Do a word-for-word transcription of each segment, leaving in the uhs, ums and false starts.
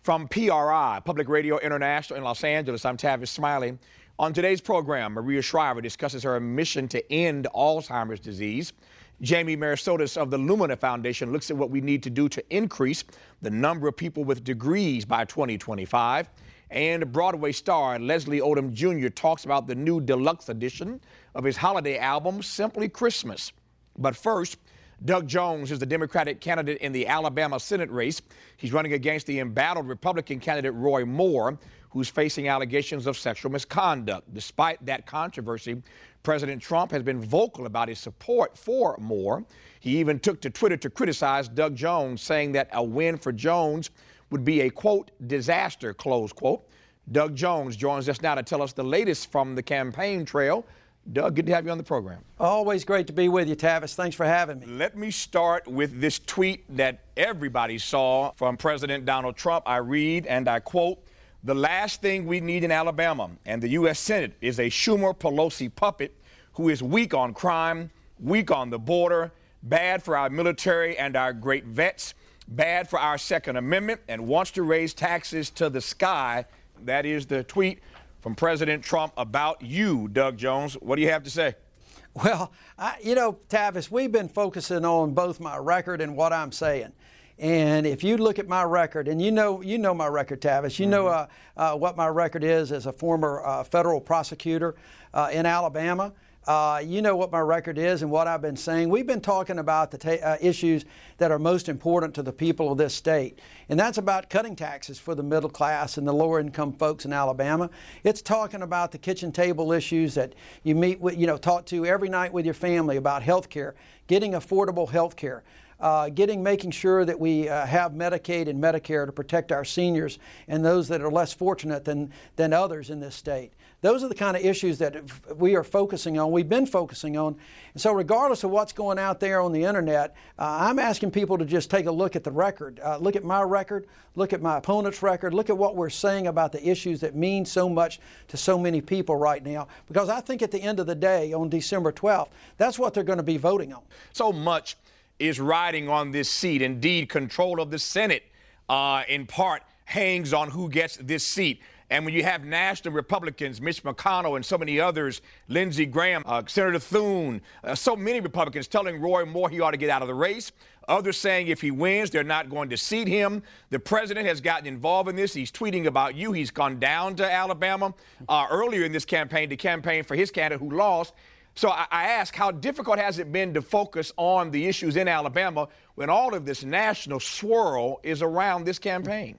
From P R I, Public Radio International in Los Angeles, I'm Tavis Smiley. On today's program, Maria Shriver discusses her mission to end Alzheimer's disease. Jamie Merisotis of the Lumina Foundation looks at what we need to do to increase the number of people with degrees by twenty twenty-five. And Broadway star Leslie Odom Junior talks about the new deluxe edition of his holiday album, Simply Christmas. But first, Doug Jones is the Democratic candidate in the Alabama Senate race. He's running against the embattled Republican candidate Roy Moore, who's facing allegations of sexual misconduct. Despite that controversy, President Trump has been vocal about his support for Moore. He even took to Twitter to criticize Doug Jones, saying that a win for Jones would be a, quote, disaster, close quote. Doug Jones joins us now to tell us the latest from the campaign trail. Doug, good to have you on the program. Always great to be with you, Tavis. Thanks for having me. Let me start with this tweet that everybody saw from President Donald Trump. I read, and I quote, "The last thing we need in Alabama and the U S Senate is a Schumer-Pelosi puppet who is weak on crime, weak on the border, bad for our military and our great vets, bad for our Second Amendment, and wants to raise taxes to the sky." That is the tweet from President Trump about you, Doug Jones. What do you have to say? Well, I, you know, Tavis, we've been focusing on both my record and what I'm saying. And if you look at my record, and you know you know my record, Tavis, you mm-hmm. know uh, uh, what my record is as a former uh, federal prosecutor uh, in Alabama. Uh, you know what my record is and what I've been saying. We've been talking about the ta- uh, issues that are most important to the people of this state. And that's about cutting taxes for the middle class and the lower income folks in Alabama. It's talking about the kitchen table issues that you meet with, you know, talk to every night with your family about health care, getting affordable health care. Uh, getting, making sure that we uh, have Medicaid and Medicare to protect our seniors and those that are less fortunate than, than others in this state. Those are the kind of issues that we are focusing on, we've been focusing on. And so regardless of what's going out there on the internet, uh, I'm asking people to just take a look at the record. Uh, look at my record, look at my opponent's record, look at what we're saying about the issues that mean so much to so many people right now. Because I think at the end of the day, on December twelfth, that's what they're going to be voting on. So much is riding on this seat. Indeed, control of the Senate, uh, in part, hangs on who gets this seat. And when you have national Republicans, Mitch McConnell and so many others, Lindsey Graham, uh, Senator Thune, uh, so many Republicans telling Roy Moore he ought to get out of the race. Others saying if he wins, they're not going to seat him. The president has gotten involved in this. He's tweeting about you. He's gone down to Alabama uh, earlier in this campaign to campaign for his candidate who lost. So I, I ask, how difficult has it been to focus on the issues in Alabama when all of this national swirl is around this campaign?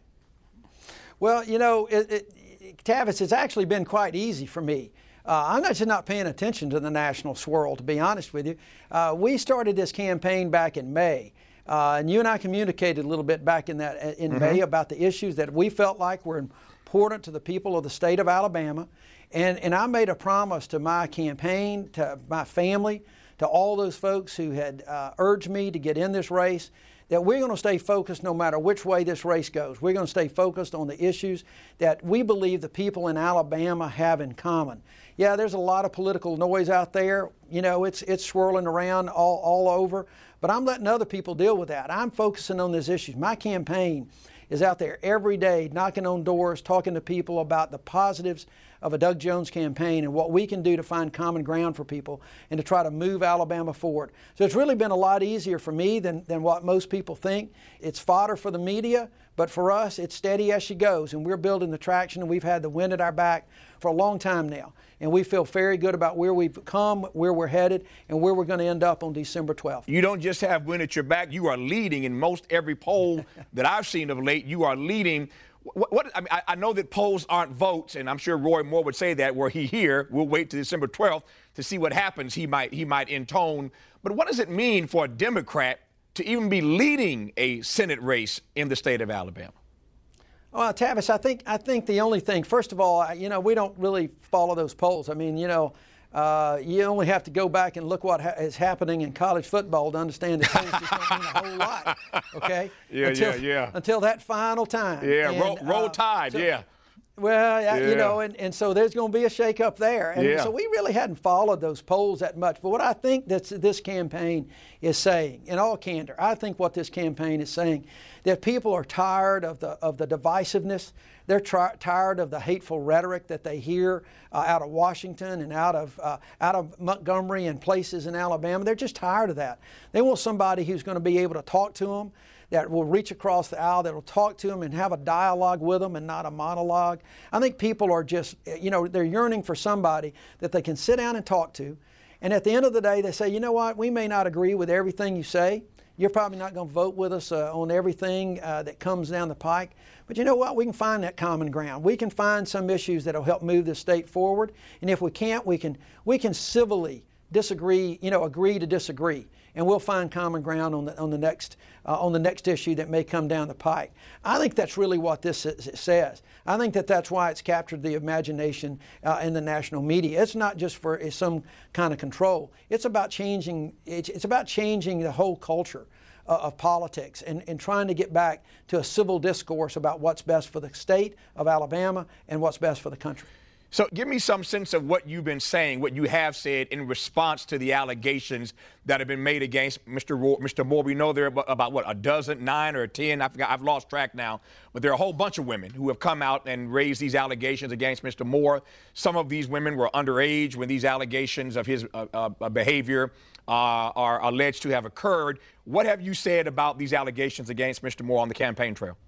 Well, you know, it, it, Tavis, it's actually been quite easy for me. Uh, I'm not just not paying attention to the national swirl, to be honest with you. Uh, we started this campaign back in May. Uh, and you and I communicated a little bit back in that in mm-hmm. May about the issues that we felt like were important to the people of the state of Alabama. And, and I made a promise to my campaign, to my family, to all those folks who had uh, urged me to get in this race, that we're going to stay focused no matter which way this race goes. We're going to stay focused on the issues that we believe the people in Alabama have in common. Yeah, there's a lot of political noise out there. You know, it's it's swirling around all, all over. But I'm letting other people deal with that. I'm focusing on these issues. My campaign is out there every day knocking on doors, talking to people about the positives of a Doug Jones campaign and what we can do to find common ground for people and to try to move Alabama forward. So it's really been a lot easier for me than, than what most people think. It's fodder for the media, but for us, it's steady as she goes, and we're building the traction, and we've had the wind at our back for a long time now. And we feel very good about where we've come, where we're headed, and where we're going to end up on December twelfth. You don't just have wind at your back. You are leading in most every poll that I've seen of late. You are leading. What, what I mean, I, I know that polls aren't votes, and I'm sure Roy Moore would say that were he here. We'll wait to December twelfth to see what happens. He might he might intone. But what does it mean for a Democrat to even be leading a Senate race in the state of Alabama? Well, Tavis, I think I think the only thing, first of all, you know, we don't really follow those polls. I mean, you know, uh, you only have to go back and look what ha- is happening in college football to understand that polls just don't mean a whole lot. Okay? Yeah, until, yeah, yeah. Until that final time. Yeah, and, roll, roll uh, tide. so, yeah. Well, yeah. Yeah. you know, and, and so there's going to be a shakeup there. And Yeah. so we really hadn't followed those polls that much. But what I think that this campaign is saying, in all candor, I think what this campaign is saying, that people are tired of the of the divisiveness. They're tri- tired of the hateful rhetoric that they hear uh, out of Washington and out of uh, out of Montgomery and places in Alabama. They're just tired of that. They want somebody who's going to be able to talk to them, that will reach across the aisle, that will talk to them and have a dialogue with them and not a monologue. I think people are just, you know, they're yearning for somebody that they can sit down and talk to. And at the end of the day, they say, you know what, we may not agree with everything you say. You're probably not going to vote with us uh, on everything uh, that comes down the pike. But you know what? We can find that common ground. We can find some issues that will help move the state forward. And if we can't, we can we can civilly disagree, you know, agree to disagree, and we'll find common ground on the on the next uh, on the next issue that may come down the pike. I think that's really what this says. I think that that's why it's captured the imagination uh, in the national media. It's not just for some kind of control. It's about changing. It's, it's about changing the whole culture uh, of politics and, and trying to get back to a civil discourse about what's best for the state of Alabama and what's best for the country. So give me some sense of what you've been saying, what you have said in response to the allegations that have been made against Mister Ro- Mister Moore. We know there are about, about, what, a dozen, nine or ten? I forgot, I've lost track now. But there are a whole bunch of women who have come out and raised these allegations against Mister Moore. Some of these women were underage when these allegations of his uh, uh, behavior uh, are alleged to have occurred. What have you said about these allegations against Mister Moore on the campaign trail?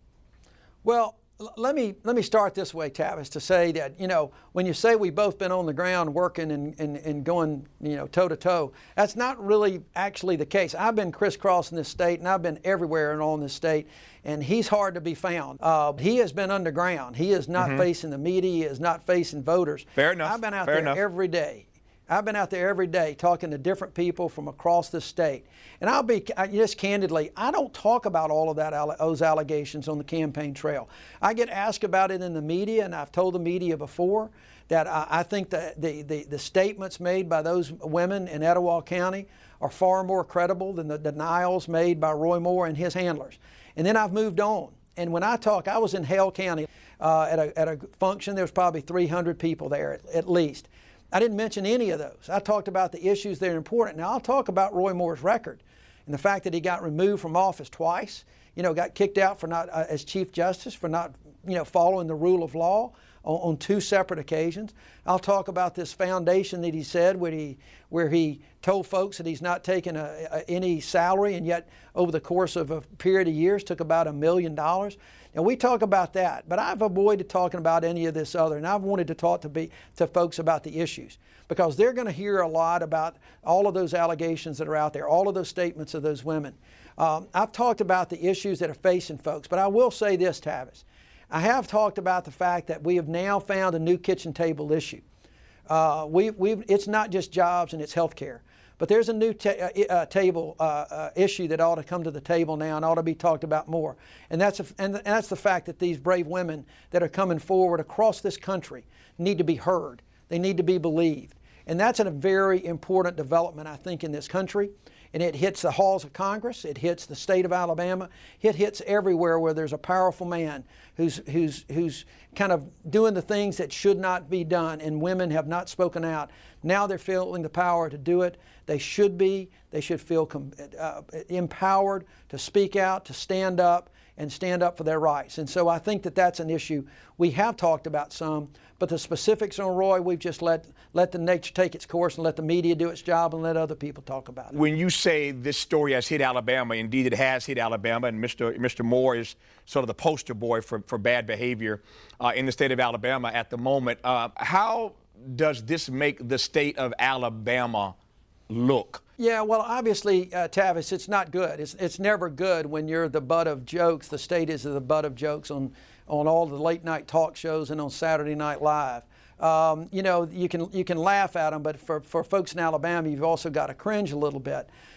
Well, Let me let me start this way, Tavis, to say that, you know, when you say we've both been on the ground working and, and, and going, you know, toe to toe, that's not really actually the case. I've been crisscrossing this state, and I've been everywhere and on this state, and he's hard to be found. Uh, he has been underground. He is not mm-hmm. facing the media. He is not facing voters. Fair enough. I've been out Fair there enough. every day. I've been out there every day talking to different people from across the state. And I'll be just candidly, I don't talk about all of that those allegations on the campaign trail. I get asked about it in the media, and I've told the media before that I, I think that the, the, the statements made by those women in Etowah County are far more credible than the denials made by Roy Moore and his handlers. And then I've moved on. And when I talk, I was in Hale County uh, at, a, at a function. There was probably three hundred people there at, at least. I didn't mention any of those. I talked about the issues that are important. Now, I'll talk about Roy Moore's record and the fact that he got removed from office twice, you know, got kicked out for not, uh, as Chief Justice for not, you know, following the rule of law on, on two separate occasions. I'll talk about this foundation that he said where he, where he told folks that he's not taking a, a, any salary, and yet over the course of a period of years took about a million dollars. And we talk about that, but I've avoided talking about any of this other, and I've wanted to talk to be to folks about the issues, because they're going to hear a lot about all of those allegations that are out there, all of those statements of those women. Um, I've talked about the issues that are facing folks, but I will say this, Tavis. I have talked about the fact that we have now found a new kitchen table issue. Uh, we, we've, it's not just jobs and it's health care. But there's a new ta- uh, uh, table uh, uh, issue that ought to come to the table now and ought to be talked about more. And that's, a, and that's the fact that these brave women that are coming forward across this country need to be heard. They need to be believed. And that's a very important development, I think, in this country. And it hits the halls of Congress. It hits the state of Alabama. It hits everywhere where there's a powerful man who's, who's, who's kind of doing the things that should not be done, and women have not spoken out. Now they're feeling the power to do it. They should be. They should feel uh, empowered to speak out, to stand up, and stand up for their rights. And so I think that that's an issue we have talked about some, but the specifics on Roy, we've just let let the nature take its course and let the media do its job and let other people talk about it. When you say this story has hit Alabama, indeed it has hit Alabama, and Mister Mister Moore is sort of the poster boy for, for bad behavior uh, in the state of Alabama at the moment. Uh, how does this make the state of Alabama look? Yeah, well, obviously, uh, Tavis, it's not good. It's it's never good when you're the butt of jokes. The state is the butt of jokes on, on all the late night talk shows and on Saturday Night Live. Um, you know, you can you can laugh at them, but for, for folks in Alabama, you've also got to cringe a little bit.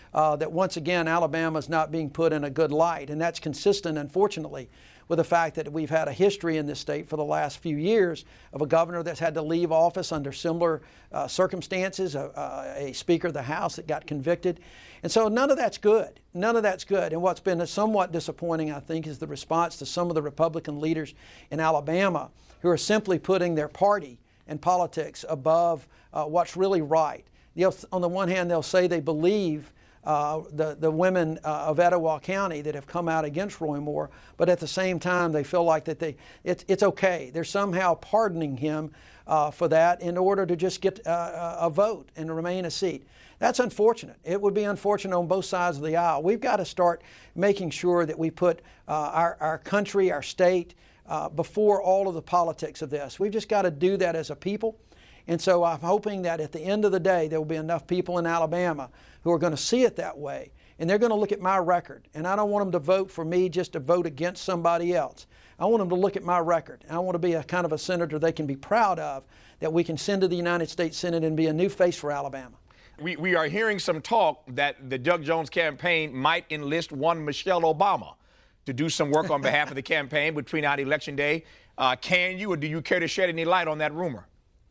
uh, that once again Alabama is not being put in a good light, and that's consistent, unfortunately, with the fact that we've had a history in this state for the last few years of a governor that's had to leave office under similar uh, circumstances, a, a Speaker of the House that got convicted. And so none of that's good. None of that's good. And what's been somewhat disappointing, I think, is the response to some of the Republican leaders in Alabama who are simply putting their party and politics above uh, what's really right. They'll, on the one hand, they'll say they believe Uh, the, the women uh, of Etowah County that have come out against Roy Moore, but at the same time they feel like that they it, it's okay. They're somehow pardoning him uh, for that in order to just get uh, a vote and remain a seat. That's unfortunate. It would be unfortunate on both sides of the aisle. We've got to start making sure that we put uh, our, our country, our state, uh, before all of the politics of this. We've just got to do that as a people. And so I'm hoping that at the end of the day, there will be enough people in Alabama who are going to see it that way. And they're going to look at my record. And I don't want them to vote for me just to vote against somebody else. I want them to look at my record. And I want to be a kind of a senator they can be proud of, that we can send to the United States Senate and be a new face for Alabama. We, we are hearing some talk that the Doug Jones campaign might enlist one Michelle Obama to do some work on behalf of the campaign between now and Election Day. Uh, can you, or do you care to shed any light on that rumor?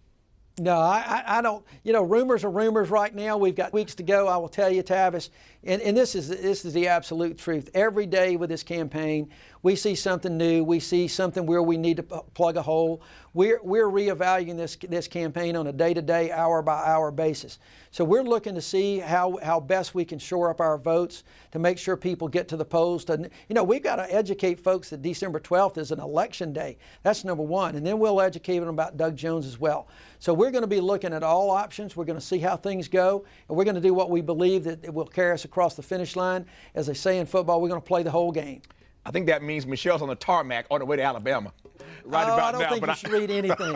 No, I, I don't. You know, rumors are rumors right now. We've got weeks to go. I will tell you, Tavis, and, and this is this is the absolute truth. Every day with this campaign, we see something new. We see something where we need to p- plug a hole. We're we're reevaluating this this campaign on a day-to-day, hour-by-hour basis. So we're looking to see how how best we can shore up our votes to make sure people get to the polls. To, you know, we've got to educate folks that December twelfth is an election day. That's number one, and then we'll educate them about Doug Jones as well. So we're going to be looking at all options. We're going to see how things go, and we're going to do what we believe that it will carry us across the finish line. As they say in football, we're going to play the whole game. I think that means Michelle's on the tarmac on the way to Alabama. Right oh, about I don't now, think but you I, should read anything.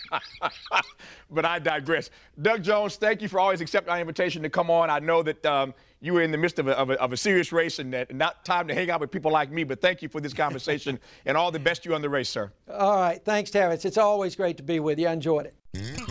But I digress. Doug Jones, thank you for always accepting our invitation to come on. I know that um, you were in the midst of a, of, a, of a serious race and that not time to hang out with people like me, but thank you for this conversation and all the best to you on the race, sir. All right. Thanks, Tavis. It's always great to be with you. I enjoyed it.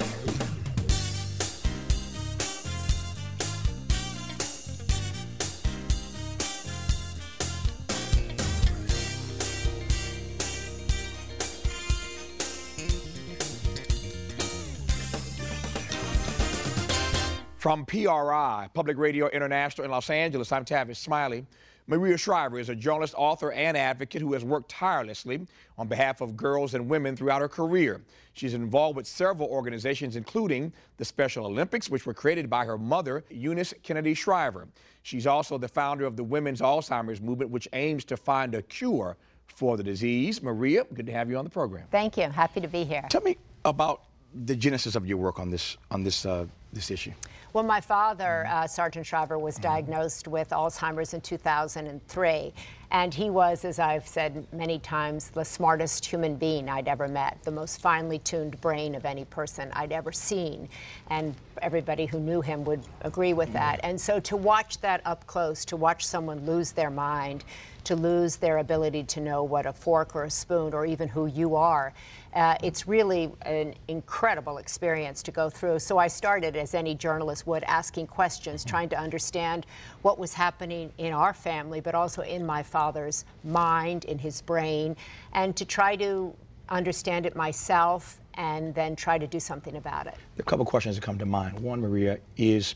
From P R I, Public Radio International in Los Angeles, I'm Tavis Smiley. Maria Shriver is a journalist, author, and advocate who has worked tirelessly on behalf of girls and women throughout her career. She's involved with several organizations, including the Special Olympics, which were created by her mother, Eunice Kennedy Shriver. She's also the founder of the Women's Alzheimer's Movement, which aims to find a cure for the disease. Maria, good to have you on the program. Thank you. Happy to be here. Tell me about the genesis of your work on this on this uh, this issue. Well, my father, uh, Sergeant Shriver, was diagnosed with Alzheimer's in two thousand three. And he was, as I've said many times, the smartest human being I'd ever met, the most finely tuned brain of any person I'd ever seen. And everybody who knew him would agree with that. And so to watch that up close, to watch someone lose their mind, to lose their ability to know what a fork or a spoon or even who you are, Uh, it's really an incredible experience to go through. So I started, as any journalist would, asking questions, trying to understand what was happening in our family, but also in my father's mind, in his brain, and to try to understand it myself and then try to do something about it. A couple questions that come to mind. One, Maria, is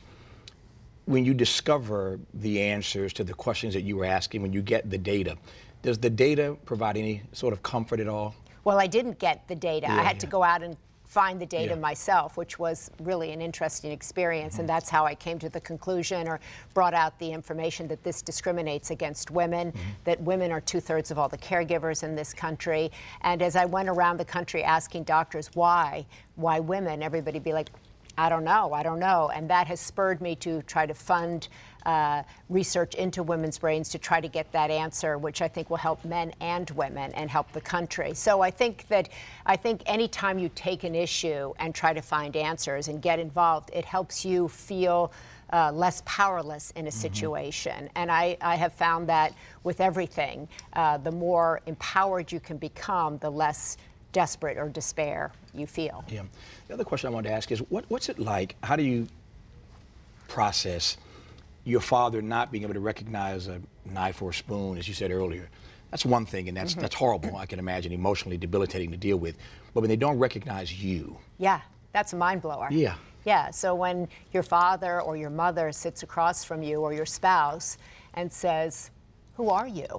when you discover the answers to the questions that you were asking, when you get the data, does the data provide any sort of comfort at all? Well, I didn't get the data. Yeah, I had yeah. to go out and find the data Yeah. myself, which was really an interesting experience. Mm-hmm. And that's how I came to the conclusion or brought out the information that this discriminates against women, mm-hmm. that women are two-thirds of all the caregivers in this country. And as I went around the country asking doctors why, why women, everybody be like, I don't know, I don't know. And that has spurred me to try to fund uh, research into women's brains to try to get that answer, which I think will help men and women and help the country. So I think that, I think anytime you take an issue and try to find answers and get involved, it helps you feel Uh, less powerless in a situation. Mm-hmm. And I, I have found that with everything, uh, the more empowered you can become, the less desperate or despair you feel. Yeah. The other question I wanted to ask is, what, what's it like? How do you process your father not being able to recognize a knife or a spoon, as you said earlier, that's one thing, and that's mm-hmm. that's horrible. I can imagine, emotionally debilitating to deal with. But when they don't recognize you. Yeah, that's a mind blower. Yeah. Yeah, so when your father or your mother sits across from you or your spouse and says, "Who are you?"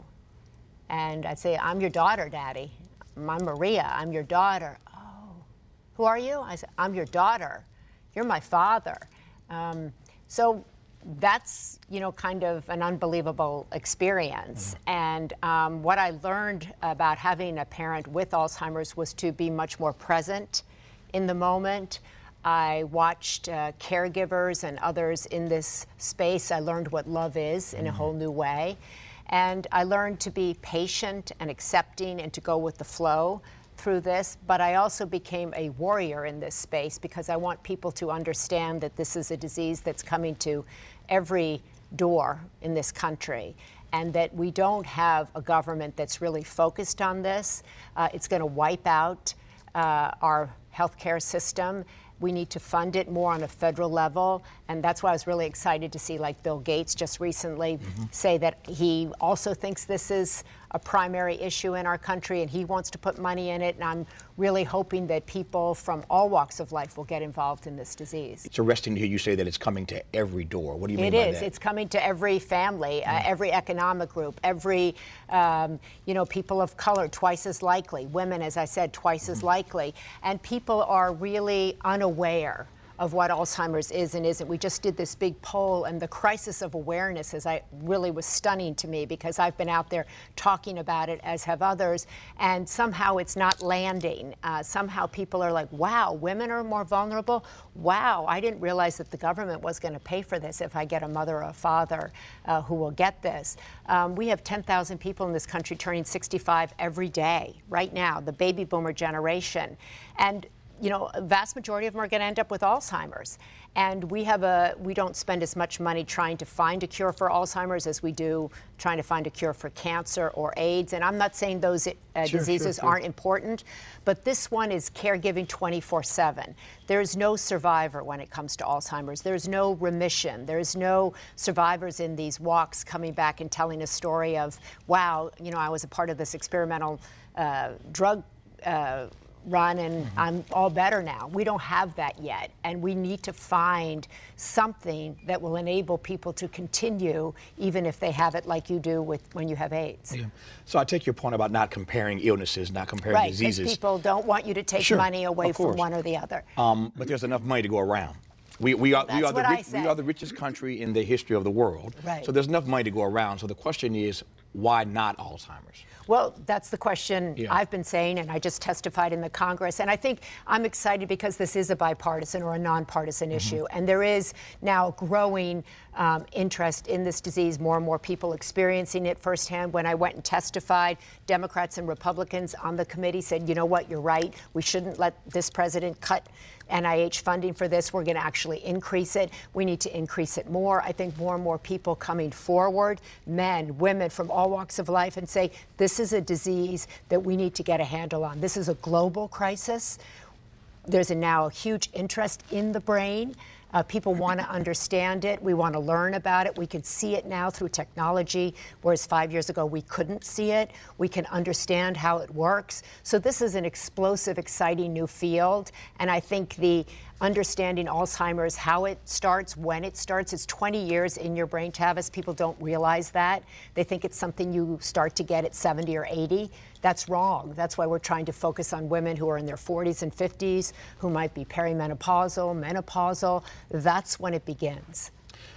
And I'd say, "I'm your daughter, Daddy. I'm Maria. I'm your daughter." "Oh, who are you?" I said, "I'm your daughter. You're my father." Um, so that's, you know, kind of an unbelievable experience. Mm-hmm. And um, what I learned about having a parent with Alzheimer's was to be much more present in the moment. I watched uh, caregivers and others in this space. I learned what love is in mm-hmm. a whole new way. And I learned to be patient and accepting and to go with the flow through this. But I also became a warrior in this space because I want people to understand that this is a disease that's coming to every door in this country, and that we don't have a government that's really focused on this. Uh, it's going to wipe out uh, our healthcare system. We need to fund it more on a federal level, and that's why I was really excited to see, like, Bill Gates just recently mm-hmm. say that he also thinks this is a primary issue in our country, and he wants to put money in it, and I'm really hoping that people from all walks of life will get involved in this disease. It's arresting to hear you say that it's coming to every door. What do you mean by that? It is. It's coming to every family, mm. uh, every economic group, every, um, you know, people of color, twice as likely. Women, as I said, twice mm-hmm. as likely. And people are really unaware of what Alzheimer's is and isn't. We just did this big poll, and the crisis of awareness is I really was stunning to me because I've been out there talking about it, as have others, and somehow it's not landing. Uh, somehow people are like, wow, women are more vulnerable? Wow, I didn't realize that the government was going to pay for this if I get a mother or a father uh, who will get this. Um, we have ten thousand people in this country turning sixty-five every day, right now, the baby boomer generation. And you know, a vast majority of them are going to end up with Alzheimer's. And we have a, we don't spend as much money trying to find a cure for Alzheimer's as we do trying to find a cure for cancer or AIDS. And I'm not saying those uh, sure, diseases sure, sure. aren't important, but this one is caregiving twenty-four seven. There's no survivor when it comes to Alzheimer's. There's no remission. There's no survivors in these walks coming back and telling a story of, wow, you know, I was a part of this experimental uh, drug uh, run and mm-hmm. I'm all better now. We don't have that yet, and we need to find something that will enable people to continue even if they have it like you do with when you have AIDS. Yeah. So I take your point about not comparing illnesses, not comparing right, diseases. Right, people don't want you to take sure, money away from one or the other. Um, but there's enough money to go around. We, we, are, we, are the rich, we are the richest country in the history of the world. Right. So there's enough money to go around. So the question is, why not Alzheimer's? Well, that's the question yeah. I've been saying, and I just testified in the Congress. And I think I'm excited because this is a bipartisan or a nonpartisan mm-hmm. issue. And there is now growing um, interest in this disease, more and more people experiencing it firsthand. When I went and testified, Democrats and Republicans on the committee said, you know what, you're right. We shouldn't let this president cut N I H funding for this. We're going to actually increase it. We need to increase it more. I think more and more people coming forward, men, women from all walks of life, and say, this is a disease that we need to get a handle on. This is a global crisis. There's a now a huge interest in the brain. Uh, people want to understand it. We want to learn about it. We can see it now through technology, whereas five years ago we couldn't see it. We can understand how it works. So this is an explosive, exciting new field. And I think the understanding Alzheimer's, how it starts, when it starts, it's twenty years in your brain, Tavis. People don't realize that. They think it's something you start to get at seventy or eighty. That's wrong. That's why we're trying to focus on women who are in their forties and fifties, who might be perimenopausal, menopausal. That's when it begins.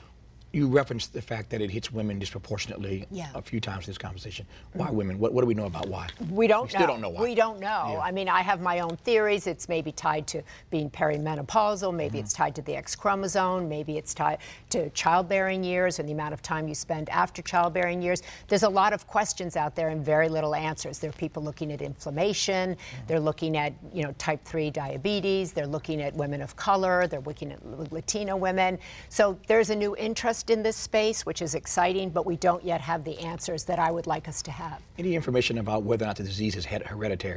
You referenced the fact that it hits women disproportionately yeah. a few times in this conversation. Why mm-hmm. women? What, what do we know about why? We don't we know. still don't know why. We don't know. Yeah. I mean, I have my own theories. It's maybe tied to being perimenopausal. Maybe mm-hmm. it's tied to the X chromosome. Maybe it's tied to childbearing years and the amount of time you spend after childbearing years. There's a lot of questions out there and very little answers. There are people looking at inflammation. Mm-hmm. They're looking at, you know, type three diabetes. They're looking at women of color. They're looking at Latino women. So there's a new interest in this space, which is exciting, but we don't yet have the answers that I would like us to have. Any information about whether or not the disease is hereditary?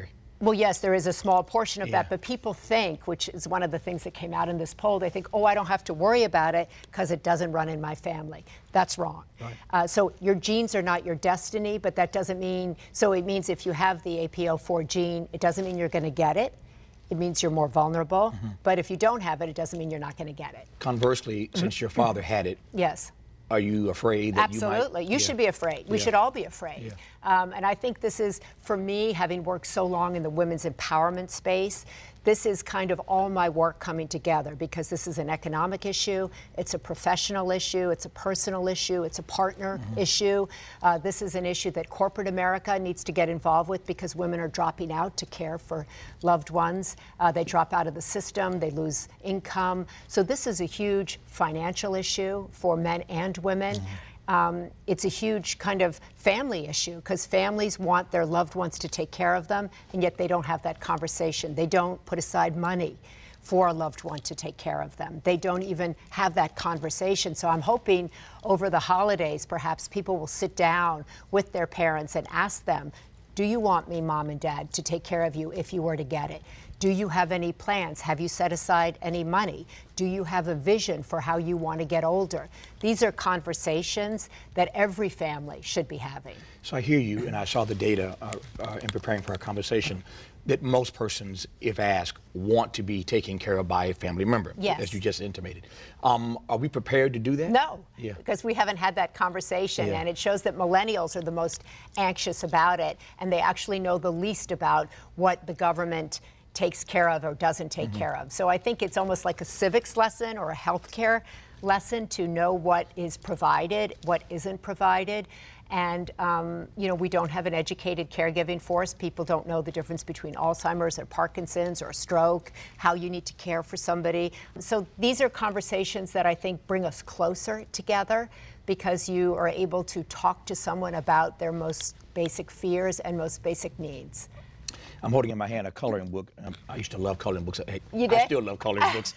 Well, yes, there is a small portion of Yeah. that, but people think, which is one of the things that came out in this poll, they think, oh, I don't have to worry about it because it doesn't run in my family. That's wrong. Right. Uh, so your genes are not your destiny, but that doesn't mean, so it means if you have the A P O four gene, it doesn't mean you're going to get it. It means you're more vulnerable. Mm-hmm. But if you don't have it, it doesn't mean you're not going to get it. Conversely, mm-hmm. since your father had it, yes. are you afraid that Absolutely. you might? Absolutely. You yeah. should be afraid. We yeah. should all be afraid. Yeah. Um, and I think this is, for me, having worked so long in the women's empowerment space, this is kind of all my work coming together because this is an economic issue, it's a professional issue, it's a personal issue, it's a partner mm-hmm. issue. Uh, this is an issue that corporate America needs to get involved with because women are dropping out to care for loved ones. Uh, they drop out of the system, they lose income. So this is a huge financial issue for men and women. Mm-hmm. Um, it's a huge kind of family issue because families want their loved ones to take care of them, and yet they don't have that conversation. They don't put aside money for a loved one to take care of them. They don't even have that conversation. So I'm hoping over the holidays, perhaps people will sit down with their parents and ask them, do you want me, mom and dad, to take care of you if you were to get it? Do you have any plans? Have you set aside any money? Do you have a vision for how you want to get older? These are conversations that every family should be having. So I hear you, and I saw the data uh, uh, in preparing for our conversation, that most persons, if asked, want to be taken care of by a family member, yes. as you just intimated. Um, are we prepared to do that? No, yeah. because we haven't had that conversation, yeah. and it shows that millennials are the most anxious about it, and they actually know the least about what the government takes care of or doesn't take mm-hmm. care of. So I think it's almost like a civics lesson or a healthcare lesson to know what is provided, what isn't provided. And, um, you know, we don't have an educated caregiving force. People don't know the difference between Alzheimer's or Parkinson's or stroke, how you need to care for somebody. So these are conversations that I think bring us closer together because you are able to talk to someone about their most basic fears and most basic needs. I'm holding in my hand a coloring book. Um, I used to love coloring books. Hey, you did? I still love coloring books.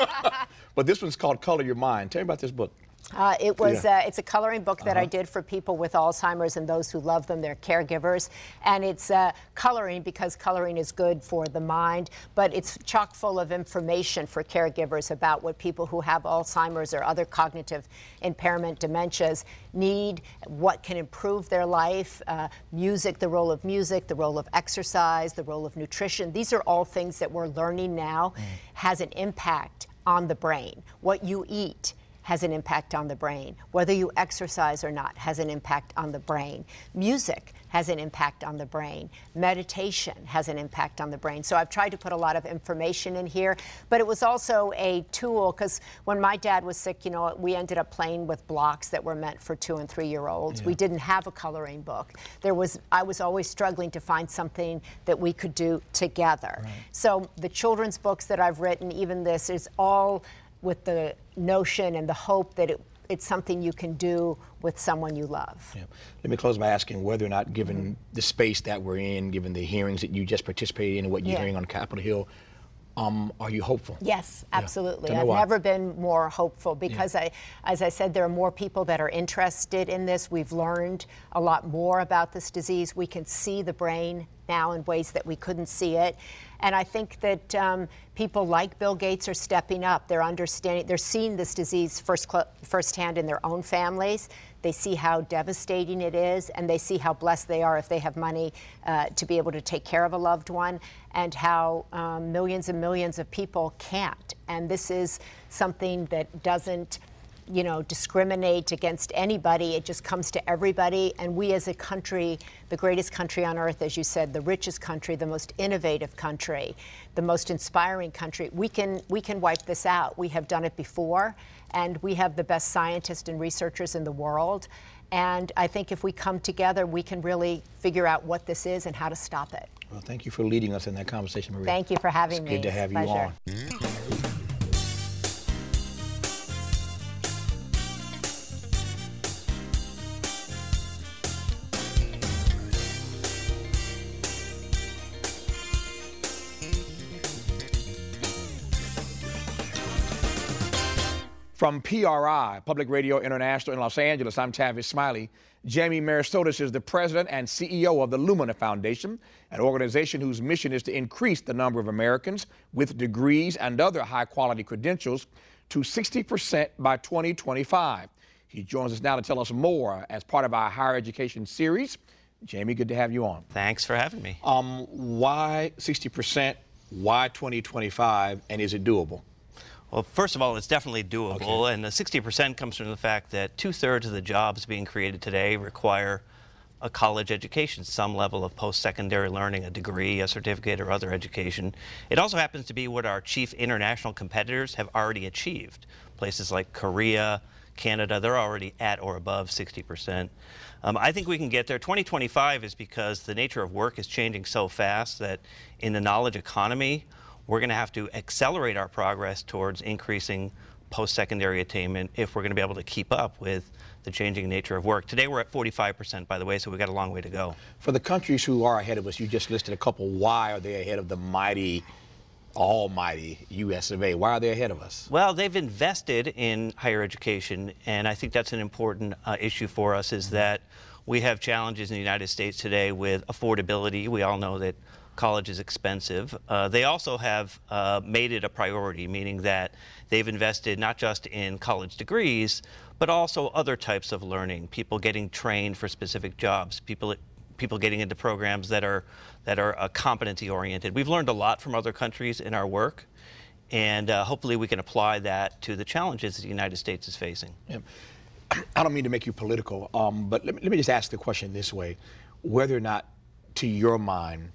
But this one's called Color Your Mind. Tell me about this book. Uh, it was, yeah. uh, it's a coloring book that uh-huh. I did for people with Alzheimer's and those who love them, their caregivers. And it's uh, coloring because coloring is good for the mind, but it's chock full of information for caregivers about what people who have Alzheimer's or other cognitive impairment dementias need, what can improve their life, uh, music, the role of music, the role of exercise, the role of nutrition. These are all things that we're learning now mm. has an impact on the brain. What you eat has an impact on the brain. Whether you exercise or not has an impact on the brain. Music has an impact on the brain. Meditation has an impact on the brain. So I've tried to put a lot of information in here, but it was also a tool because when my dad was sick, you know, we ended up playing with blocks that were meant for two and three year olds. Yeah. We didn't have a coloring book. There was, I was always struggling to find something that we could do together. Right. So the children's books that I've written, even this, is all with the notion and the hope that it, it's something you can do with someone you love. Yeah. Let me close by asking whether or not, given mm-hmm. the space that we're in, given the hearings that you just participated in and what you're yeah. hearing on Capitol Hill, um, are you hopeful? Yes, absolutely. Yeah. I've why. never been more hopeful because, yeah. I, as I said, there are more people that are interested in this. We've learned a lot more about this disease. We can see the brain now in ways that we couldn't see it. And I think that um, people like Bill Gates are stepping up. They're understanding, they're seeing this disease first cl- firsthand in their own families. They see how devastating it is, and they see how blessed they are if they have money uh, to be able to take care of a loved one, and how um, millions and millions of people can't. And this is something that doesn't, you know, discriminate against anybody. It just comes to everybody. And we as a country, the greatest country on earth, as you said, the richest country, the most innovative country, the most inspiring country, we can we can wipe this out. We have done it before, and we have the best scientists and researchers in the world. And I think if we come together, we can really figure out what this is and how to stop it. Well, thank you for leading us in that conversation, Maria. Thank you for having it's me. Good to have Pleasure. you on. From P R I, Public Radio International in Los Angeles, I'm Tavis Smiley. Jamie Maristotis is the president and C E O of the Lumina Foundation, an organization whose mission is to increase the number of Americans with degrees and other high-quality credentials to sixty percent by twenty twenty-five. He joins us now to tell us more as part of our higher education series. Jamie, good to have you on. Thanks for having me. Um, why sixty percent? Why twenty twenty-five? And is it doable? Well, first of all, it's definitely doable, Okay. and the sixty percent comes from the fact that two-thirds of the jobs being created today require a college education, some level of post-secondary learning, a degree, a certificate, or other education. It also happens to be what our chief international competitors have already achieved. Places like Korea, Canada, they're already at or above sixty percent. Um, I think we can get there. twenty twenty-five is because the nature of work is changing so fast that in the knowledge economy, we're going to have to accelerate our progress towards increasing post-secondary attainment if we're going to be able to keep up with the changing nature of work. Today we're at forty-five percent, by the way, so we've got a long way to go. For the countries who are ahead of us, you just listed a couple. Why are they ahead of the mighty, almighty U S of A? Why are they ahead of us? Well, they've invested in higher education, and I think that's an important uh, issue for us, is that we have challenges in the United States today with affordability. We all know that college is expensive. Uh, they also have uh, made it a priority, meaning that they've invested not just in college degrees, but also other types of learning, people getting trained for specific jobs, people people getting into programs that are that are uh, competency-oriented. We've learned a lot from other countries in our work, and uh, hopefully we can apply that to the challenges that the United States is facing. Yeah. I don't mean to make you political, um, but let me, let me just ask the question this way. Whether or not, to your mind,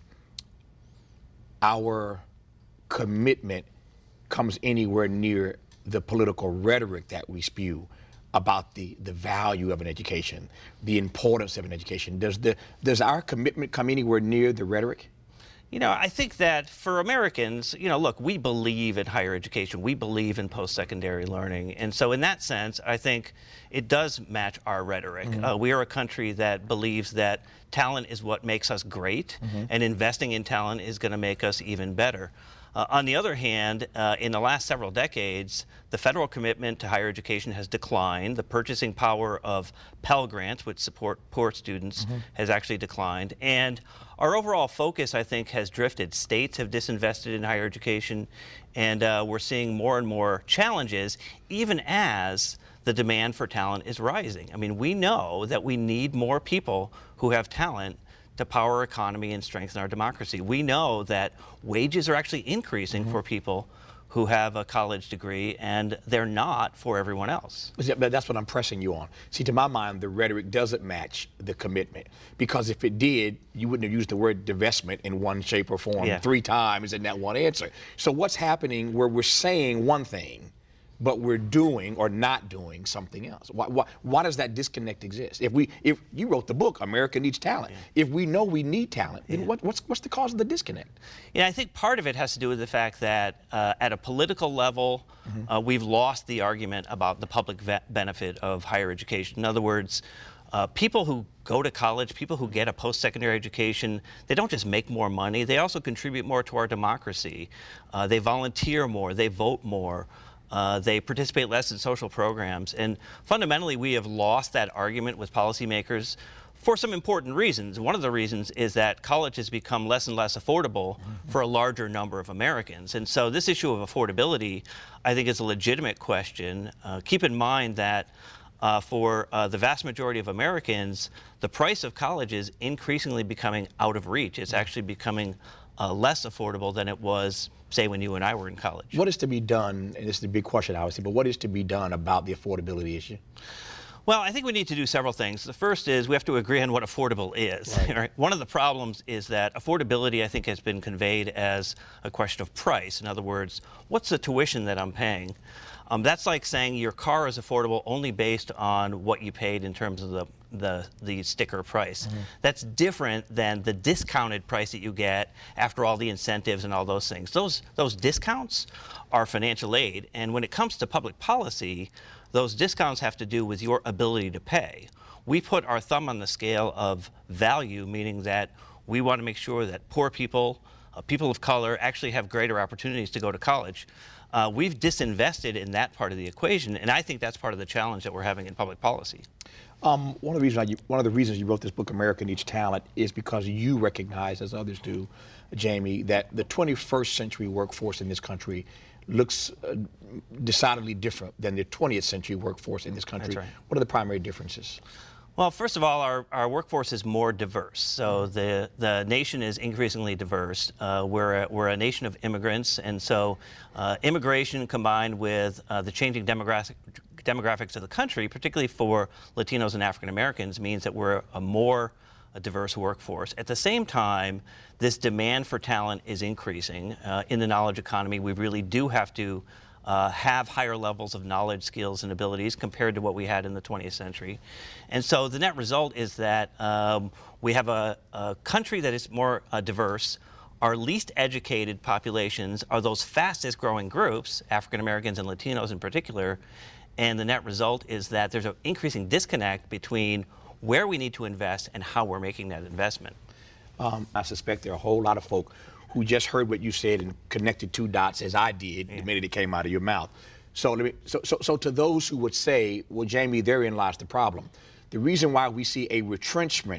our commitment comes anywhere near the political rhetoric that we spew about the, the value of an education, the importance of an education. Does the does our commitment come anywhere near the rhetoric? You know, I think that for Americans, you know, look, we believe in higher education. We believe in post-secondary learning. And so in that sense, I think it does match our rhetoric. Mm-hmm. Uh, we are a country that believes that talent is what makes us great, mm-hmm. and investing in talent is going to make us even better. Uh, on the other hand, uh, in the last several decades, the federal commitment to higher education has declined. The purchasing power of Pell Grants, which support poor students, mm-hmm. has actually declined. And our overall focus, I think, has drifted. States have disinvested in higher education, and uh, we're seeing more and more challenges, even as the demand for talent is rising. I mean, we know that we need more people who have talent to power our economy and strengthen our democracy. We know that wages are actually increasing mm-hmm. for people who have a college degree, and they're not for everyone else. But that's what I'm pressing you on. See, to my mind, the rhetoric doesn't match the commitment, because if it did, you wouldn't have used the word divestment in one shape or form yeah. three times in that one answer. So what's happening where we're saying one thing, but we're doing or not doing something else? Why, why, why does that disconnect exist? If we, if you wrote the book, America Needs Talent. Yeah. If we know we need talent, then yeah. what, what's, what's the cause of the disconnect? Yeah, I think part of it has to do with the fact that uh, at a political level, mm-hmm. uh, we've lost the argument about the public ve- benefit of higher education. In other words, uh, people who go to college, people who get a post-secondary education, they don't just make more money, they also contribute more to our democracy. Uh, they volunteer more, they vote more. Uh, they participate less in social programs. And fundamentally, we have lost that argument with policymakers for some important reasons. One of the reasons is that college has become less and less affordable mm-hmm. for a larger number of Americans. And so this issue of affordability, I think, is a legitimate question. Uh, keep in mind that uh, for uh, the vast majority of Americans, the price of college is increasingly becoming out of reach. It's actually becoming uh, less affordable than it was, say, when you and I were in college. What is to be done, and this is a big question, obviously, but what is to be done about the affordability issue? Well, I think we need to do several things. The first is we have to agree on what affordable is. Right. Right? One of the problems is that affordability, I think, has been conveyed as a question of price. In other words, what's the tuition that I'm paying? Um, that's like saying your car is affordable only based on what you paid in terms of the the, the sticker price. Mm-hmm. That's different than the discounted price that you get after all the incentives and all those things. Those those discounts are financial aid, and when it comes to public policy, those discounts have to do with your ability to pay. We put our thumb on the scale of value, meaning that we want to make sure that poor people uh, people of color actually have greater opportunities to go to college. Uh, we've disinvested in that part of the equation, and I think that's part of the challenge that we're having in public policy. Um, one of the reasons I, one of the reasons you wrote this book, America Needs Talent, is because you recognize, as others do, Jamie, that the twenty-first century workforce in this country looks uh, decidedly different than the twentieth century workforce in this country. That's right. What are the primary differences? Well, first of all, our, our workforce is more diverse. So the, the nation is increasingly diverse. Uh, we're, a, we're a nation of immigrants, and so uh, immigration combined with uh, the changing demographic, demographics of the country, particularly for Latinos and African Americans, means that we're a more a diverse workforce. At the same time, this demand for talent is increasing. Uh, in the knowledge economy, we really do have to Uh, have higher levels of knowledge, skills, and abilities compared to what we had in the twentieth century. And so the net result is that um, we have a, a country that is more uh, diverse. Our least educated populations are those fastest growing groups, African Americans and Latinos in particular. And the net result is that there's an increasing disconnect between where we need to invest and how we're making that investment. Um, I suspect there are a whole lot of folk who just heard what you said and connected two dots, as I did, yeah. the minute it came out of your mouth. So, let me, so, so, so to those who would say, well, Jamie, therein lies the problem. The reason why we see a retrenchment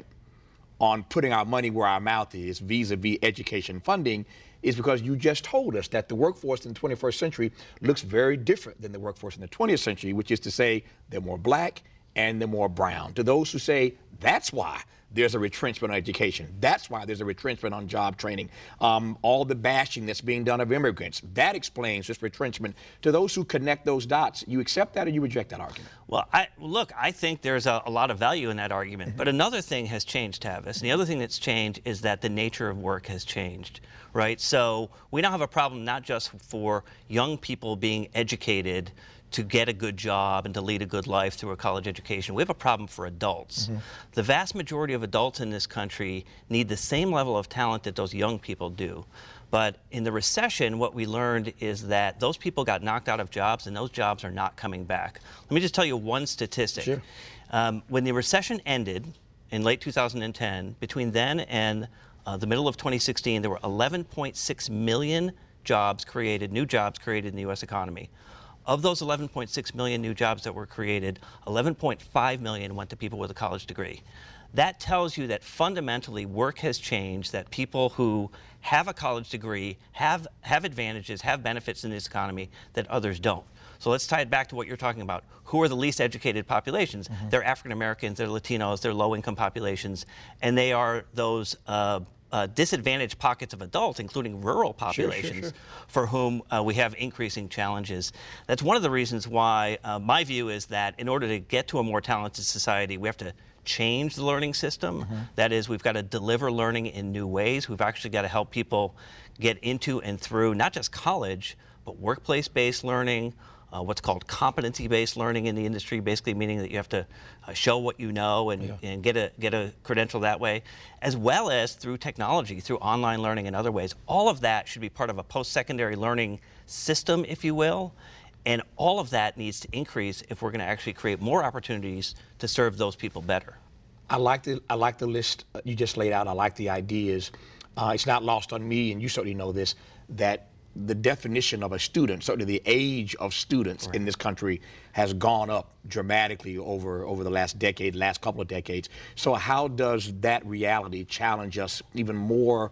on putting our money where our mouth is vis-a-vis education funding is because you just told us that the workforce in the twenty-first century looks very different than the workforce in the twentieth century, which is to say they're more black and they're more brown. To those who say that's why there's a retrenchment on education, that's why there's a retrenchment on job training, um, all the bashing that's being done of immigrants, that explains this retrenchment. To those who connect those dots, you accept that or you reject that argument? Well, I, look, I think there's a, a lot of value in that argument. Mm-hmm. But another thing has changed, Tavis. And the other thing that's changed is that the nature of work has changed, right? So we now have a problem not just for young people being educated to get a good job and to lead a good life through a college education. We have a problem for adults. Mm-hmm. The vast majority of adults in this country need the same level of talent that those young people do. But in the recession, what we learned is that those people got knocked out of jobs and those jobs are not coming back. Let me just tell you one statistic. Sure. Um, when the recession ended in late two thousand ten, between then and uh, the middle of twenty sixteen, there were eleven point six million jobs created, new jobs created in the U S economy. Of those eleven point six million new jobs that were created, eleven point five million went to people with a college degree. That tells you that fundamentally work has changed, that people who have a college degree have, have advantages, have benefits in this economy that others don't. So let's tie it back to what you're talking about. Who are the least educated populations? Mm-hmm. They're African Americans, they're Latinos, they're low income populations, and they are those uh, Uh, disadvantaged pockets of adults, including rural populations, sure, sure, sure. for whom uh, we have increasing challenges. That's one of the reasons why uh, my view is that in order to get to a more talented society, we have to change the learning system. Mm-hmm. That is, we've got to deliver learning in new ways. We've actually got to help people get into and through not just college, but workplace-based learning, Uh, what's called competency-based learning in the industry, basically meaning that you have to uh, show what you know and, yeah. and get a get a credential that way, as well as through technology, through online learning and other ways. All of that should be part of a post-secondary learning system, if you will, and all of that needs to increase if we're going to actually create more opportunities to serve those people better. I like the I like the list you just laid out. I like the ideas. Uh, it's not lost on me, and you certainly know this, that the definition of a student, certainly the age of students right. in this country has gone up dramatically over, over the last decade, last couple of decades. So how does that reality challenge us even more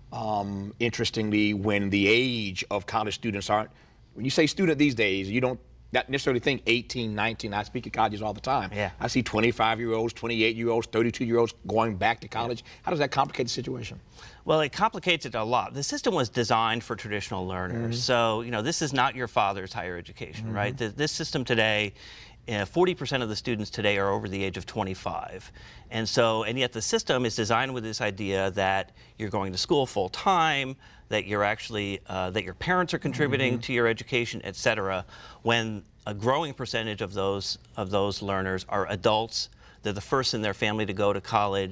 um, interestingly when the age of college students aren't, when you say student these days, you don't not necessarily think eighteen, nineteen. I speak at colleges all the time. Yeah. I see twenty-five-year-olds, twenty-eight-year-olds, thirty-two-year-olds going back to college. Yeah. How does that complicate the situation? Well, it complicates it a lot. The system was designed for traditional learners. Mm-hmm. So, you know, this is not your father's higher education, mm-hmm. right? The, this system today, uh, forty percent of the students today are over the age of twenty-five. And so, and yet the system is designed with this idea that you're going to school full time, that you're actually, uh, that your parents are contributing mm-hmm. to your education, et cetera, when a growing percentage of those, of those learners are adults. They're the first in their family to go to college.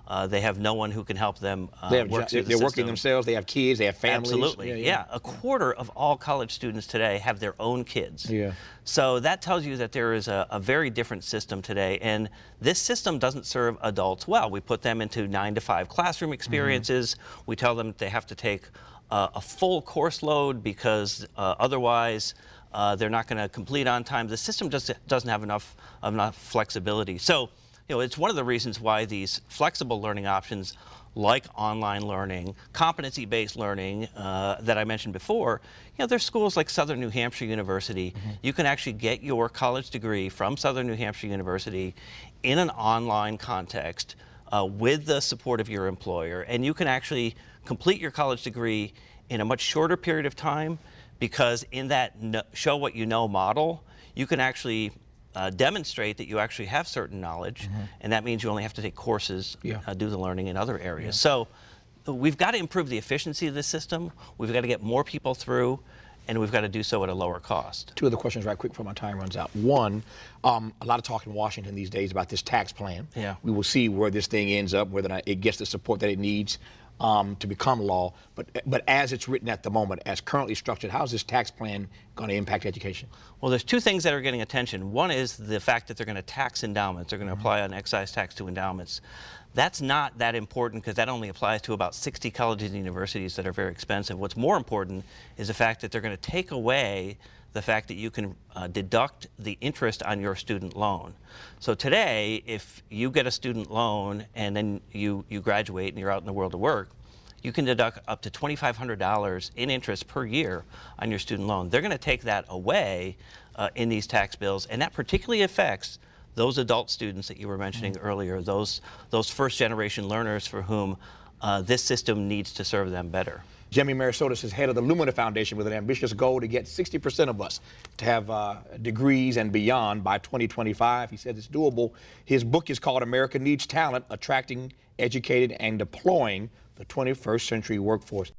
Uh, they have no one who can help them uh, they have, work through the They're system. working themselves. They have kids. They have families. Absolutely. Yeah, Yeah, yeah. A quarter of all college students today have their own kids. Yeah. So that tells you that there is a, a very different system today. And this system doesn't serve adults well. We put them into nine to five classroom experiences. Mm-hmm. We tell them they have to take uh, a full course load because uh, otherwise uh, they're not going to complete on time. The system just doesn't have enough, enough flexibility. So, you know, it's one of the reasons why these flexible learning options like online learning, competency-based learning uh, that I mentioned before, you know, there's schools like Southern New Hampshire University. Mm-hmm. You can actually get your college degree from Southern New Hampshire University in an online context uh, with the support of your employer, and you can actually complete your college degree in a much shorter period of time because in that no, show what you know model, you can actually Uh, demonstrate that you actually have certain knowledge, mm-hmm. and that means you only have to take courses, yeah. uh, do the learning in other areas. Yeah. So uh, we've got to improve the efficiency of this system. We've got to get more people through, and we've got to do so at a lower cost. Two other questions right quick before my time runs out. One, um, a lot of talk in Washington these days about this tax plan. Yeah. We will see where this thing ends up, whether or not it gets the support that it needs um, to become law. But but as it's written at the moment, as currently structured, how is this tax plan going to impact education? Well, there's two things that are getting attention. One is the fact that they're going to tax endowments. They're going to apply an excise tax to endowments. That's not that important because that only applies to about sixty colleges and universities that are very expensive. What's more important is the fact that they're going to take away the fact that you can uh, deduct the interest on your student loan. So today, if you get a student loan and then you, you graduate and you're out in the world of work, you can deduct up to twenty-five hundred dollars in interest per year on your student loan. They're going to take that away uh, in these tax bills, and that particularly affects those adult students that you were mentioning mm-hmm. earlier, those, those first-generation learners for whom uh, this system needs to serve them better. Jamie Merisotis is head of the Lumina Foundation with an ambitious goal to get sixty percent of us to have uh, degrees and beyond by twenty twenty-five. He says it's doable. His book is called America Needs Talent, Attracting, Educated, and Deploying the twenty-first Century Workforce.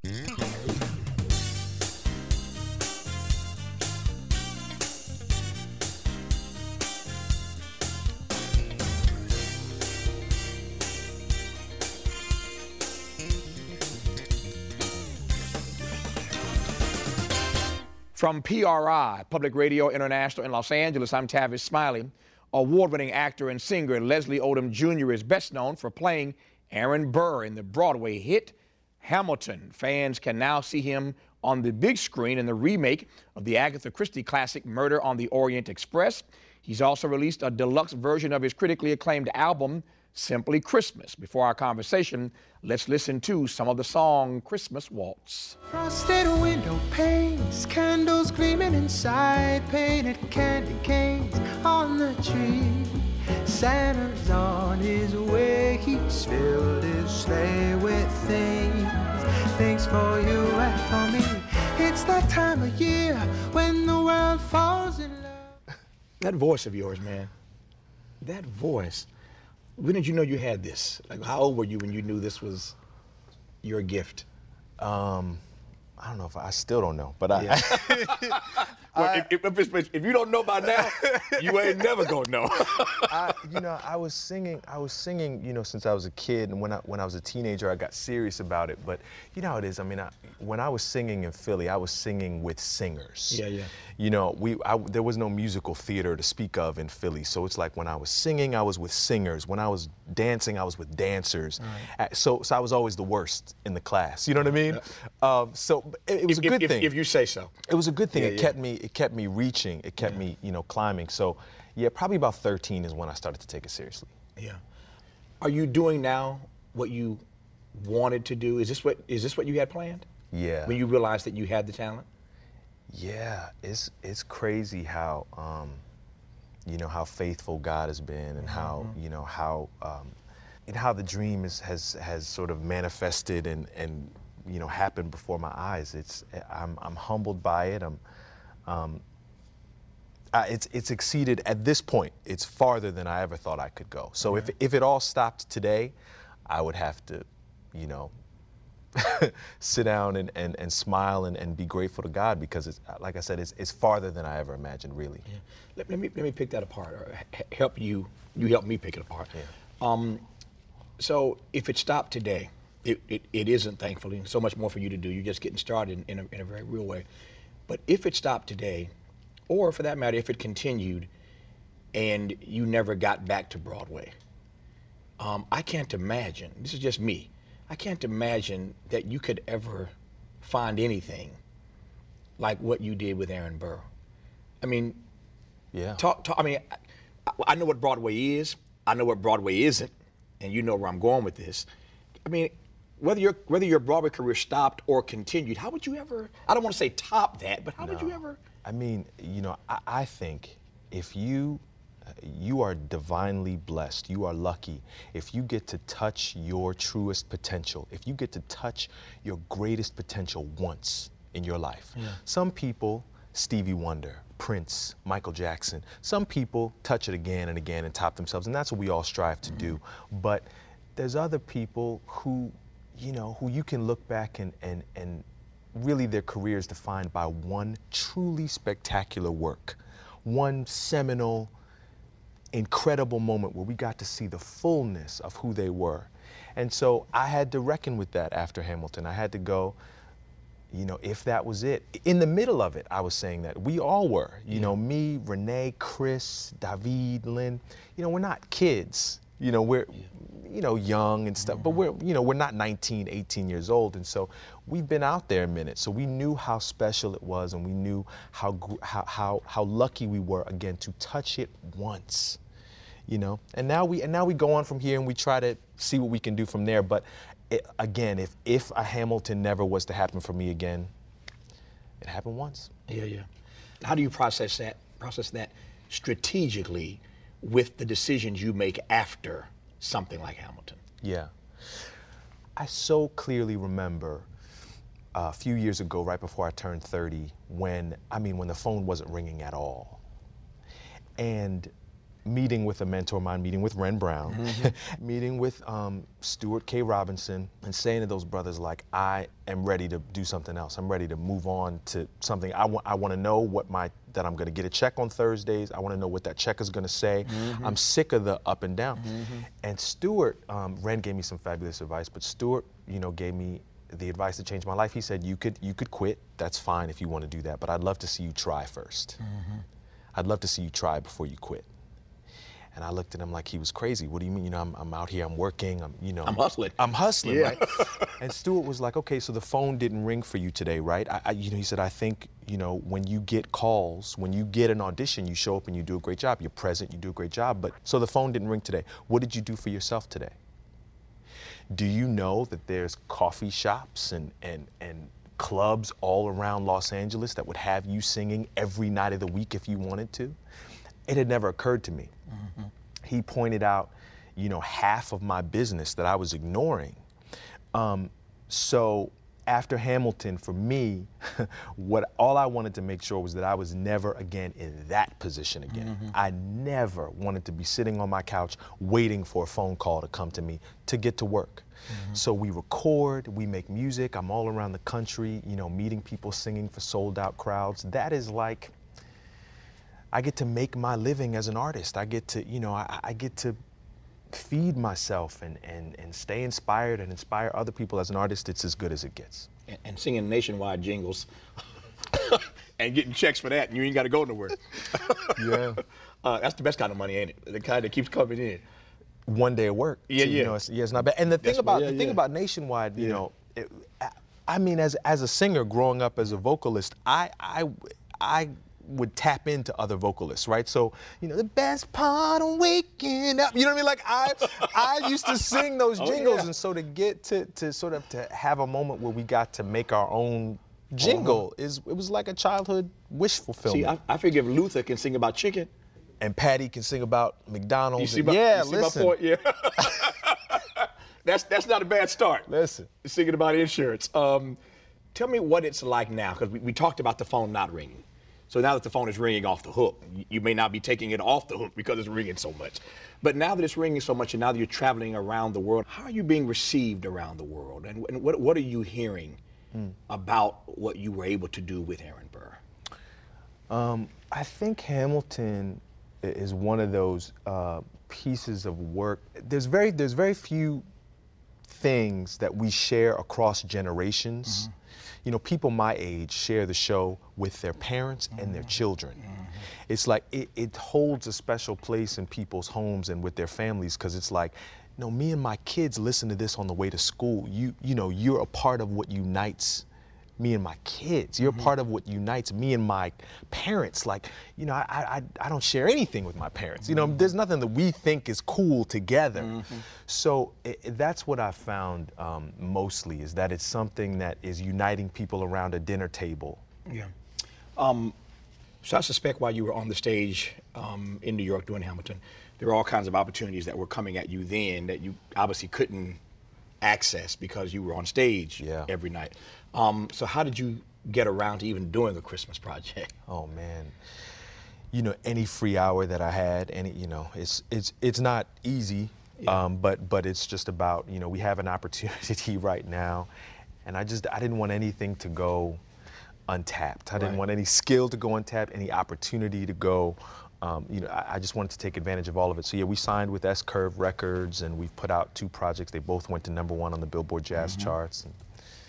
From P R I, Public Radio International in Los Angeles, I'm Tavis Smiley. Award-winning actor and singer Leslie Odom Junior is best known for playing Aaron Burr in the Broadway hit Hamilton. Fans can now see him on the big screen in the remake of the Agatha Christie classic Murder on the Orient Express. He's also released a deluxe version of his critically acclaimed album, Simply Christmas. Before our conversation, let's listen to some of the song Christmas Waltz. Frosted window panes, candles gleaming inside, painted candy canes on the tree. Santa's on his way, he's filled his sleigh with things, things for you and for me. It's that time of year when the world falls in love. That voice of yours, man, that voice. When did you know you had this? Like, how old were you when you knew this was your gift? Um, I don't know if I, I still don't know, but I. Yeah. well, I if, if, if, if you don't know by now, you ain't never gonna know. I, you know, I was singing. I was singing. You know, since I was a kid, and when I when I was a teenager, I got serious about it. But you know how it is. I mean, I, when I was singing in Philly, I was singing with singers. Yeah, yeah. You know, we I, there was no musical theater to speak of in Philly, so it's like when I was singing, I was with singers. When I was dancing, I was with dancers. Right. So, so I was always the worst in the class. You know what I mean? Yeah. Um, so it, it was if, a good if, thing. If you say so. It was a good thing. Yeah, it yeah. kept me. It kept me reaching. It kept yeah. me, you know, climbing. So, yeah, probably about thirteen is when I started to take it seriously. Yeah. Are you doing now what you wanted to do? Is this what is this what you had planned? Yeah. When you realized that you had the talent? Yeah, it's it's crazy how um, you know how faithful God has been, and how mm-hmm. you know how um, and how the dream is, has has sort of manifested and and you know happened before my eyes. It's I'm I'm humbled by it. I'm um, I, it's it's exceeded at this point. It's farther than I ever thought I could go. So mm-hmm. if if it all stopped today, I would have to, you know. sit down and, and, and smile and, and be grateful to God, because it's like I said, it's, it's farther than I ever imagined, really. Yeah. Let, let me let me pick that apart, or help you. You help me pick it apart. Yeah. Um, So if it stopped today, it, it, it isn't, thankfully. So much more for you to do. You're just getting started in a, in a very real way. But if it stopped today, or for that matter, if it continued and you never got back to Broadway, um, I can't imagine, this is just me, I can't imagine that you could ever find anything like what you did with Aaron Burr. I mean, Yeah. talk, talk, I mean, I, I know what Broadway is, I know what Broadway isn't, and you know where I'm going with this. I mean, whether your whether your Broadway career stopped or continued, how would you ever, I don't want to say top that, but how would you ever? I mean, you know, I, I think if you, you are divinely blessed, you are lucky if you get to touch your truest potential, if you get to touch your greatest potential once in your life. Yeah. Some people, Stevie Wonder, Prince, Michael Jackson, some people touch it again and again and top themselves, and that's what we all strive to mm-hmm. do. But there's other people who, you know, who you can look back and, and, and really their career is defined by one truly spectacular work, one seminal, incredible moment where we got to see the fullness of who they were. And so I had to reckon with that after Hamilton. I had to go, you know, if that was it. In the middle of it, I was saying that. We all were. You yeah. know, me, Renee, Chris, David, Lynn, you know, we're not kids. You know, we're, yeah. you know, young and stuff, mm-hmm. but we're, you know, we're not nineteen, eighteen years old. And so we've been out there a minute. So we knew how special it was, and we knew how, how, how, how lucky we were, again, to touch it once, you know? And now we, and now we go on from here and we try to see what we can do from there. But it, again, if, if a Hamilton never was to happen for me again, it happened once. Yeah, yeah. How do you process that, process that strategically with the decisions you make after something like Hamilton? Yeah. I so clearly remember uh, a few years ago, right before I turned thirty, when, I mean, when the phone wasn't ringing at all. And meeting with a mentor of mine, meeting with Ren Brown, mm-hmm. meeting with um, Stuart K. Robinson, and saying to those brothers, like, I am ready to do something else. I'm ready to move on to something. I, wa- I want to know what my, that I'm going to get a check on Thursdays. I want to know what that check is going to say. Mm-hmm. I'm sick of the up and down. Mm-hmm. And Stuart, um, Ren gave me some fabulous advice, but Stuart, you know, gave me the advice that changed my life. He said, you could, you could quit. That's fine if you want to do that, but I'd love to see you try first. Mm-hmm. I'd love to see you try before you quit. And I looked at him like he was crazy. What do you mean? You know, I'm, I'm out here, I'm working, I'm, you know. I'm hustling. I'm hustling, yeah. right? And Stuart was like, okay, so the phone didn't ring for you today, right? I, I, you know, he said, I think, you know, when you get calls, when you get an audition, you show up and you do a great job. You're present, you do a great job. But so the phone didn't ring today. What did you do for yourself today? Do you know that there's coffee shops and, and, and clubs all around Los Angeles that would have you singing every night of the week if you wanted to? It had never occurred to me. Mm-hmm. He pointed out, you know, half of my business that I was ignoring. Um, so after Hamilton, for me, what all I wanted to make sure was that I was never again in that position again. Mm-hmm. I never wanted to be sitting on my couch waiting for a phone call to come to me to get to work. Mm-hmm. So we record, we make music. I'm all around the country, you know, meeting people, singing for sold out crowds. That is like, I get to make my living as an artist. I get to, you know, I, I get to feed myself and, and, and stay inspired and inspire other people as an artist. It's as good as it gets. And, and singing nationwide jingles and getting checks for that, and you ain't got to go nowhere. Yeah. Uh, that's the best kind of money, ain't it? The kind that keeps coming in. One day of work. Yeah, too, yeah. You know, it's, yeah, it's not bad. And the thing That's about what, yeah, the thing yeah. about nationwide, you yeah. know, it, I mean, as as a singer growing up as a vocalist, I I I. would tap into other vocalists, right? So, you know, the best part of waking up, you know what I mean? Like I I used to sing those jingles, oh, yeah. and so to get to, to sort of to have a moment where we got to make our own jingle uh-huh. is it was like a childhood wish fulfillment. See, I, I figure if Luther can sing about chicken, and Patty can sing about McDonald's, you see and, my, yeah, you see listen. my point? Yeah. that's that's not a bad start. Listen, singing about insurance. Um, tell me what it's like now, because we, we talked about the phone not ringing. So now that the phone is ringing off the hook, you may not be taking it off the hook because it's ringing so much. But now that it's ringing so much and now that you're traveling around the world, how are you being received around the world? And, and what, what are you hearing mm. about what you were able to do with Aaron Burr? Um, I think Hamilton is one of those uh, pieces of work. There's very there's very few things that we share across generations. Mm-hmm. You know, people my age share the show with their parents mm-hmm. and their children. Mm-hmm. It's like it, it holds a special place in people's homes and with their families, because it's like, you know, me and my kids listen to this on the way to school. You you know, you're a part of what unites me and my kids. You're mm-hmm. a part of what unites me and my parents. Like, you know, I I, I don't share anything with my parents. Mm-hmm. You know, there's nothing that we think is cool together. Mm-hmm. So it, it, that's what I found um, mostly, is that it's something that is uniting people around a dinner table. Yeah. Um, so I suspect while you were on the stage um, in New York doing Hamilton, there were all kinds of opportunities that were coming at you then that you obviously couldn't access because you were on stage yeah. every night. Um, so how did you get around to even doing a Christmas project? Oh man, you know, any free hour that I had, any, you know, it's it's it's not easy, yeah. um, but but it's just about, you know, we have an opportunity right now, and I just I didn't want anything to go untapped. I right. didn't want any skill to go untapped, any opportunity to go. Um, you know, I, I just wanted to take advantage of all of it. So yeah, we signed with S-Curve Records, and we've put out two projects. They both went to number one on the Billboard Jazz mm-hmm. charts. And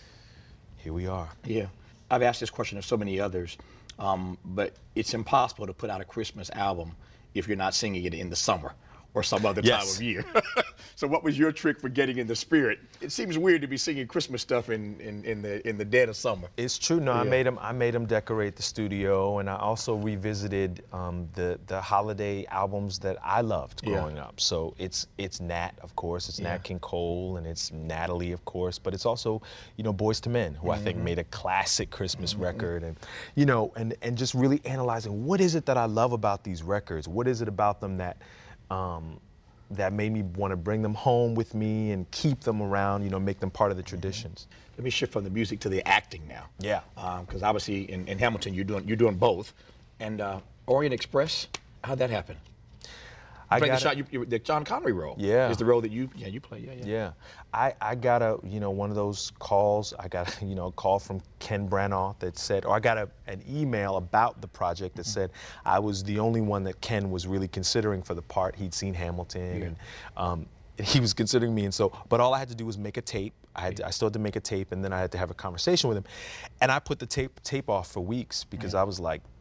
here we are. Yeah, I've asked this question of so many others, um, but it's impossible to put out a Christmas album if you're not singing it in the summer or some other yes. time of year. So what was your trick for getting in the spirit? It seems weird to be singing Christmas stuff in, in, in the in the dead of summer. It's true. No, yeah. I made them. I made them decorate the studio, and I also revisited um, the the holiday albums that I loved growing yeah. up. So it's it's Nat, of course. It's yeah. Nat King Cole, and it's Natalie, of course. But it's also, you know, Boyz two Men, who mm-hmm. I think made a classic Christmas mm-hmm. record, and you know, and and just really analyzing what is it that I love about these records? What is it about them that um, that made me want to bring them home with me and keep them around, you know, make them part of the traditions. Let me shift from the music to the acting now. Yeah. Because um, obviously in, in Hamilton you're doing you're doing both, and uh, Orient Express, how'd that happen? I got the, shot, you, you, the John Connery role. Yeah. Is the role that you yeah you play yeah yeah. Yeah, I I got a you know one of those calls. I got you know a call from Ken Branagh that said, or I got a, an email about the project that mm-hmm. said I was the only one that Ken was really considering for the part. He'd seen Hamilton, yeah. and um, he was considering me, and so but all I had to do was make a tape. I had to, I still had to make a tape, and then I had to have a conversation with him, and I put the tape tape off for weeks because yeah. I was like,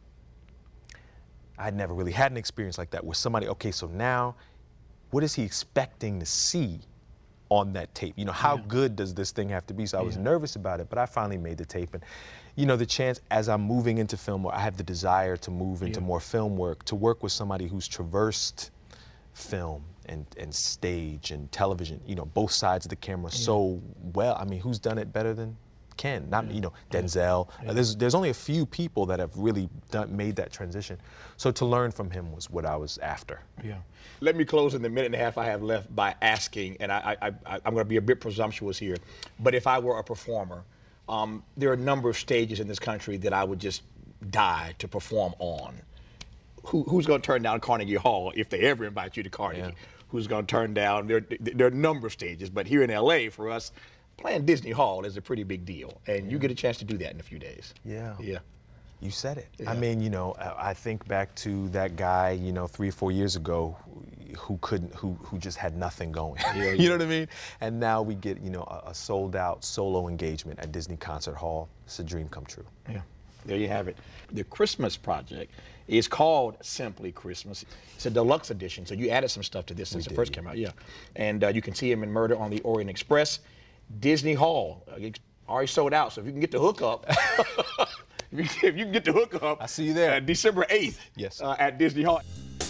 I'd never really had an experience like that where somebody, okay, so now what is he expecting to see on that tape? You know, how yeah. good does this thing have to be? So I was yeah. nervous about it, but I finally made the tape. And, you know, the chance as I'm moving into film, I have the desire to move into yeah. more film work, to work with somebody who's traversed film and, and stage and television, you know, both sides of the camera yeah. so well. I mean, who's done it better than Ken? Not yeah. you know, Denzel. Yeah. Uh, there's there's only a few people that have really done, made that transition. So to learn from him was what I was after. Yeah. Let me close in the minute and a half I have left by asking, and I, I, I I'm going to be a bit presumptuous here, but if I were a performer, um, there are a number of stages in this country that I would just die to perform on. Who, who's going to turn down Carnegie Hall if they ever invite you to Carnegie? Yeah. Who's going to turn down? There, there are a number of stages, but here in L A for us, playing Disney Hall is a pretty big deal, and yeah. you get a chance to do that in a few days. Yeah. Yeah. You said it. Yeah. I mean, you know, I think back to that guy, you know, three or four years ago who couldn't, who who just had nothing going. Yeah, you yeah. know what I mean? And now we get, you know, a, a sold out solo engagement at Disney Concert Hall. It's a dream come true. Yeah. There you have it. The Christmas project is called Simply Christmas. It's a deluxe edition, so you added some stuff to this since it first came out. Yeah. And uh, you can see him in Murder on the Orient Express. Disney Hall, uh, already sold out, so if you can get the hookup, if, you, if you can get the hookup, I see you there. Uh, December eighth yes. uh, at Disney Hall.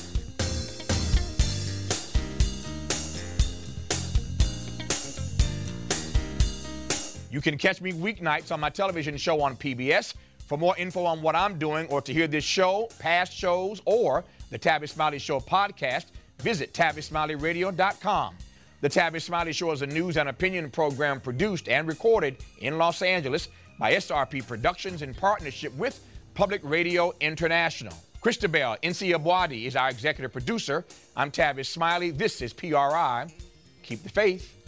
You can catch me weeknights on my television show on P B S. For more info on what I'm doing or to hear this show, past shows, or the Tavis Smiley Show podcast, visit Tavis Smiley Radio dot com. The Tavis Smiley Show is a news and opinion program produced and recorded in Los Angeles by S R P Productions in partnership with Public Radio International. Christabel Nsiabwadi is our executive producer. I'm Tavis Smiley. This is P R I. Keep the faith.